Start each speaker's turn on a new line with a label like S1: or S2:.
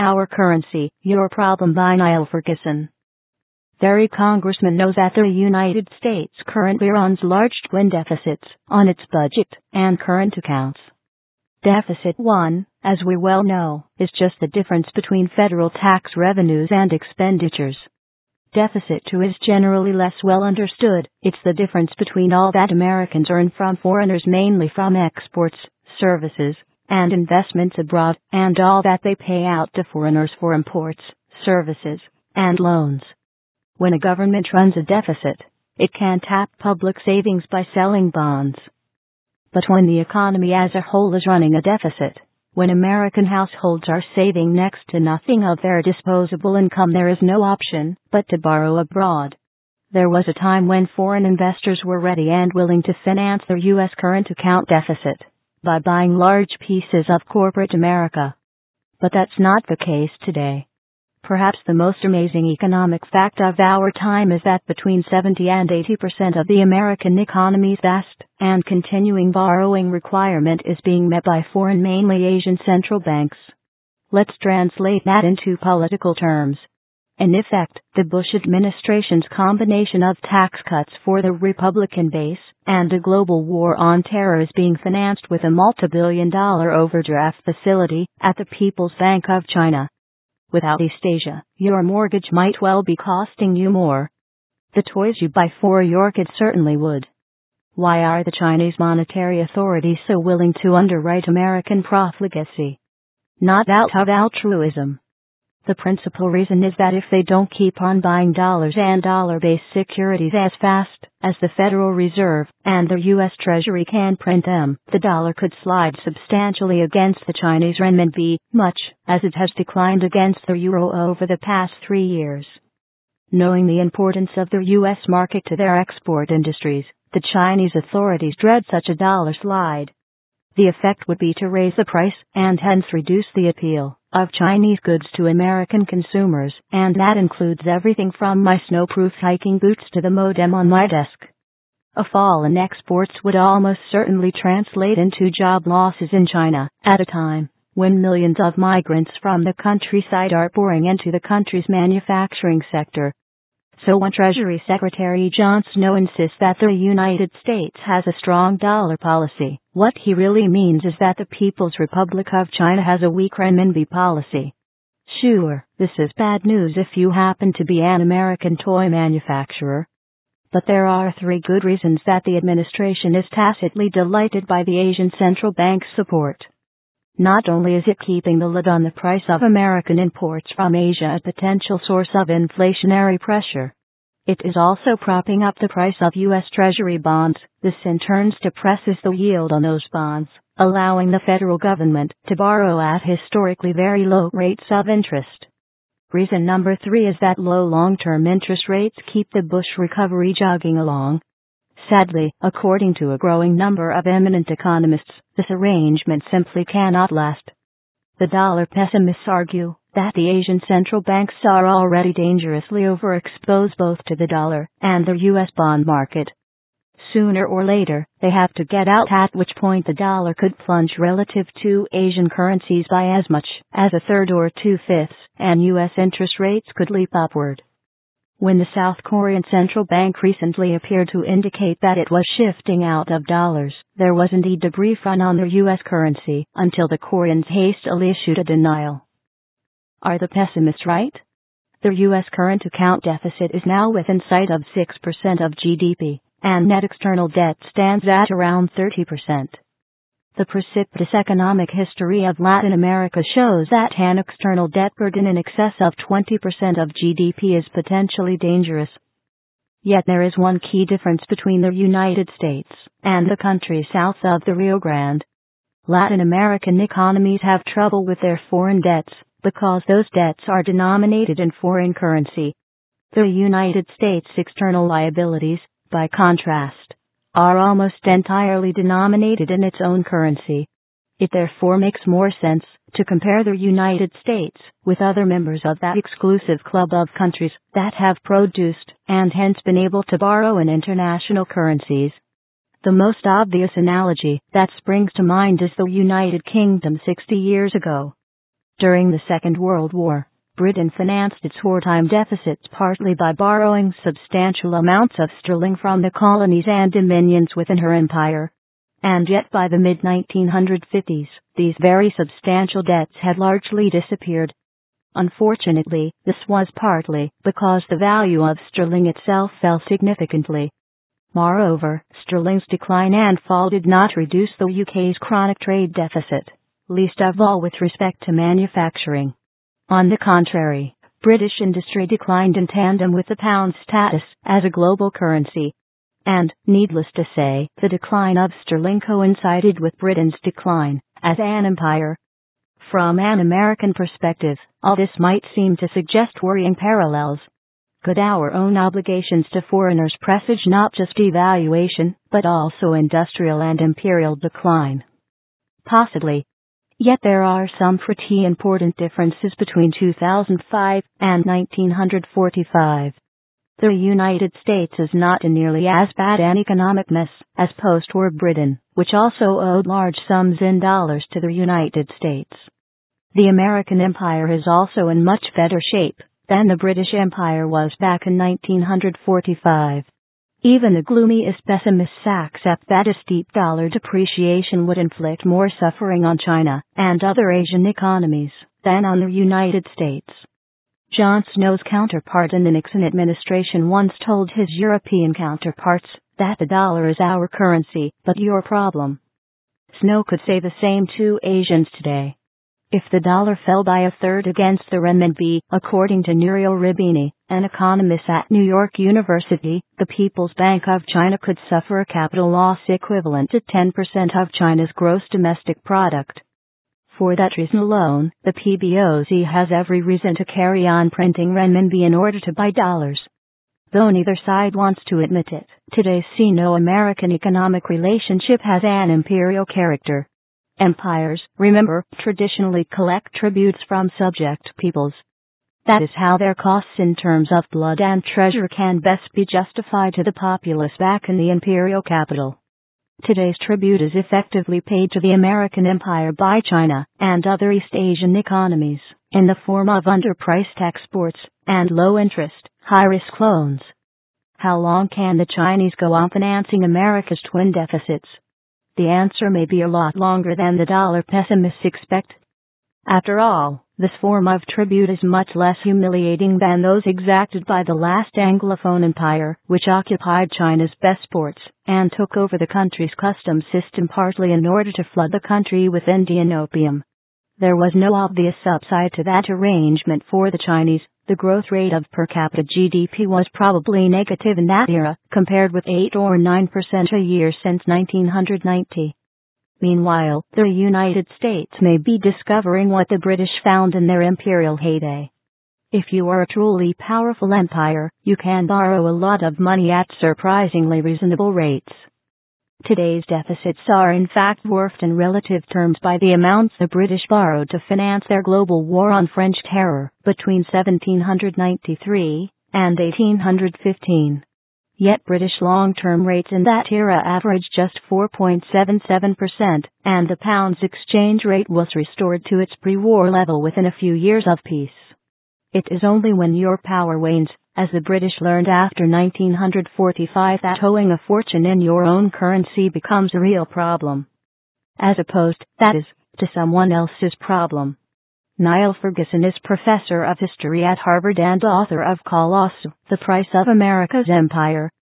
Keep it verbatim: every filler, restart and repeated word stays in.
S1: Our currency, your problem by Niall Ferguson. Every congressman knows that the United States currently runs large twin deficits on its budget and current accounts. Deficit one, as we well know, is just the difference between federal tax revenues and expenditures. Deficit two is generally less well understood. It's the difference between all that Americans earn from foreigners, mainly from exports, services, and investments abroad, and all that they pay out to foreigners for imports, services, and loans. When a government runs a deficit, it can tap public savings by selling bonds. But when the economy as a whole is running a deficit, when American households are saving next to nothing of their disposable income, there is no option but to borrow abroad. There was a time when foreign investors were ready and willing to finance their U S current account deficit by buying large pieces of corporate America. But that's not the case today. Perhaps the most amazing economic fact of our time is that between seventy and eighty percent of the American economy's vast and continuing borrowing requirement is being met by foreign, mainly Asian central banks. Let's translate that into political terms. In effect, the Bush administration's combination of tax cuts for the Republican base and a global war on terror is being financed with a multi-billion dollar overdraft facility at the People's Bank of China. Without East Asia, your mortgage might well be costing you more. The toys you buy for your kids certainly would. Why are the Chinese monetary authorities so willing to underwrite American profligacy? Not out of altruism. The principal reason is that if they don't keep on buying dollars and dollar-based securities as fast as the Federal Reserve and the U S Treasury can print them, the dollar could slide substantially against the Chinese renminbi, much as it has declined against the euro over the past three years. Knowing the importance of the U S market to their export industries, the Chinese authorities dread such a dollar slide. The effect would be to raise the price and hence reduce the appeal of Chinese goods to American consumers, and that includes everything from my snowproof hiking boots to the modem on my desk. A fall in exports would almost certainly translate into job losses in China, at a time when millions of migrants from the countryside are pouring into the country's manufacturing sector. So when Treasury Secretary John Snow insists that the United States has a strong dollar policy, what he really means is that the People's Republic of China has a weak renminbi policy. Sure, this is bad news if you happen to be an American toy manufacturer. But there are three good reasons that the administration is tacitly delighted by the Asian Central Bank's support. Not only is it keeping the lid on the price of American imports from Asia, a potential source of inflationary pressure, it is also propping up the price of U S Treasury bonds. This in turn depresses the yield on those bonds, allowing the federal government to borrow at historically very low rates of interest. Reason number three is that low long-term interest rates keep the Bush recovery jogging along. Sadly, according to a growing number of eminent economists, this arrangement simply cannot last. The dollar pessimists argue that the Asian central banks are already dangerously overexposed both to the dollar and the U S bond market. Sooner or later, they have to get out, at which point the dollar could plunge relative to Asian currencies by as much as a third or two-fifths, and U S interest rates could leap upward. When the South Korean central bank recently appeared to indicate that it was shifting out of dollars, there was indeed a brief run on their U S currency until the Koreans hastily issued a denial. Are the pessimists right? Their U S current account deficit is now within sight of six percent of G D P, and net external debt stands at around thirty percent. The precipitous economic history of Latin America shows that an external debt burden in excess of twenty percent of G D P is potentially dangerous. Yet there is one key difference between the United States and the countries south of the Rio Grande. Latin American economies have trouble with their foreign debts because those debts are denominated in foreign currency. The United States' external liabilities, by contrast, are almost entirely denominated in its own currency. It therefore makes more sense to compare the United States with other members of that exclusive club of countries that have produced and hence been able to borrow in international currencies. The most obvious analogy that springs to mind is the United Kingdom sixty years ago. During the Second World War, Britain financed its wartime deficits partly by borrowing substantial amounts of sterling from the colonies and dominions within her empire. And yet by the mid nineteen fifties, these very substantial debts had largely disappeared. Unfortunately, this was partly because the value of sterling itself fell significantly. Moreover, sterling's decline and fall did not reduce the U K's chronic trade deficit, least of all with respect to manufacturing. On the contrary, British industry declined in tandem with the pound's status as a global currency. And, needless to say, the decline of sterling coincided with Britain's decline as an empire. From an American perspective, all this might seem to suggest worrying parallels. Could our own obligations to foreigners presage not just devaluation, but also industrial and imperial decline? Possibly. Yet there are some pretty important differences between two thousand five and nineteen forty-five. The United States is not in nearly as bad an economic mess as post-war Britain, which also owed large sums in dollars to the United States. The American Empire is also in much better shape than the British Empire was back in nineteen forty-five. Even the gloomiest pessimists accept that a steep dollar depreciation would inflict more suffering on China and other Asian economies than on the United States. Jon Snow's counterpart in the Nixon administration once told his European counterparts that the dollar is our currency, but your problem. Snow could say the same to Asians today. If the dollar fell by a third against the renminbi, according to Nouriel Roubini, an economist at New York University, the People's Bank of China could suffer a capital loss equivalent to ten percent of China's gross domestic product. For that reason alone, the P B O C has every reason to carry on printing renminbi in order to buy dollars. Though neither side wants to admit it, today's Sino-American economic relationship has an imperial character. Empires, remember, traditionally collect tributes from subject peoples. That is how their costs in terms of blood and treasure can best be justified to the populace back in the imperial capital. Today's tribute is effectively paid to the American empire by China and other East Asian economies in the form of underpriced exports and low-interest, high-risk loans. How long can the Chinese go on financing America's twin deficits? The answer may be a lot longer than the dollar pessimists expect. After all, this form of tribute is much less humiliating than those exacted by the last Anglophone empire, which occupied China's best ports and took over the country's customs system partly in order to flood the country with Indian opium. There was no obvious upside to that arrangement for the Chinese. The growth rate of per capita G D P was probably negative in that era, compared with eight or nine percent a year since nineteen ninety. Meanwhile, the United States may be discovering what the British found in their imperial heyday. If you are a truly powerful empire, you can borrow a lot of money at surprisingly reasonable rates. Today's deficits are in fact dwarfed in relative terms by the amounts the British borrowed to finance their global war on French terror between seventeen ninety-three and eighteen fifteen. Yet British long-term rates in that era averaged just four point seven seven percent, and the pound's exchange rate was restored to its pre-war level within a few years of peace. It is only when your power wanes, as the British learned after nineteen forty-five, that owing a fortune in your own currency becomes a real problem. As opposed, that is, to someone else's problem. Niall Ferguson is professor of history at Harvard and author of Colossal: The Price of America's Empire,